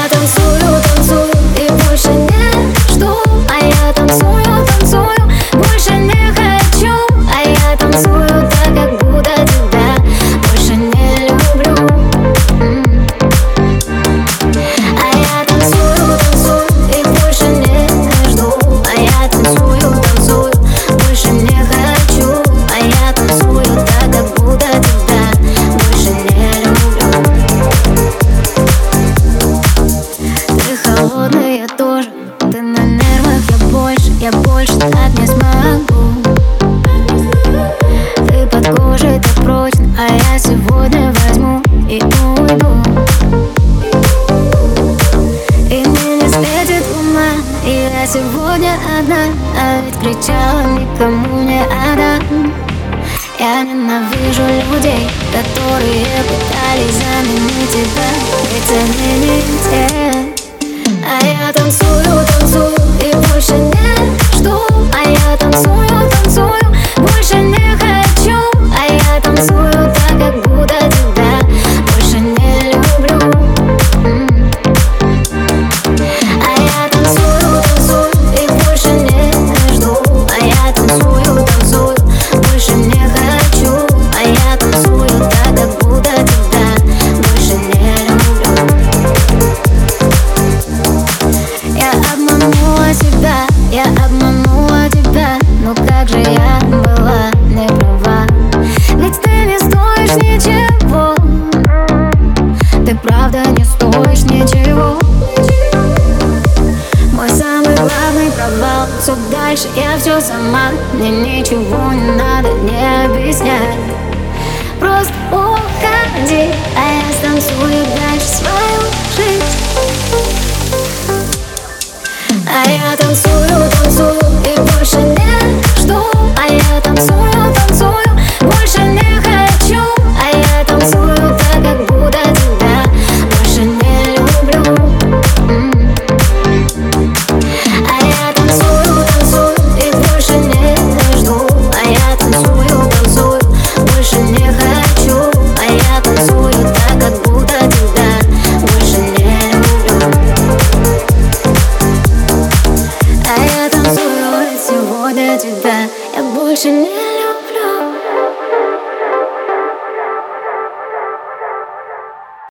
я танцую, танцую и больше не жду. А я танцую, танцую, больше не хочу. А я танцую так, как будто тебя больше не люблю. А я танцую, танцую и больше не жду. А я танцую, танцую, больше не хочу. А я танцую так, как будто тебя больше не люблю. Ты холодный, я тоже. Ты на нервах, я больше так не смогу. Ты под кожей так прочно, а я сегодня возьму и уйду. И мне не светит луна, и я сегодня одна. А ведь кричала никому не отдам. Я ненавижу людей, которые пытались заменить тебя, ведь они не те. А я танцую, танцую и больше не жду. А я танцую, танцую, больше не хочу. А я танцую так, как будто тебя больше не люблю. А я танцую, танцую и больше не жду. А я танцую, танцую, больше не хочу. А я танцую так, как будто тебя больше не люблю. Я обманула себя, я обманула тебя. Но как же я была не права? Ведь ты не стоишь ничего. Ты правда не стоишь ничего. Мой самый главный провал. Все дальше я все сама. Мне ничего не надо, не объяснять. Просто уходи, а я станцую дальше свою жизнь. А я танцую, танцую и больше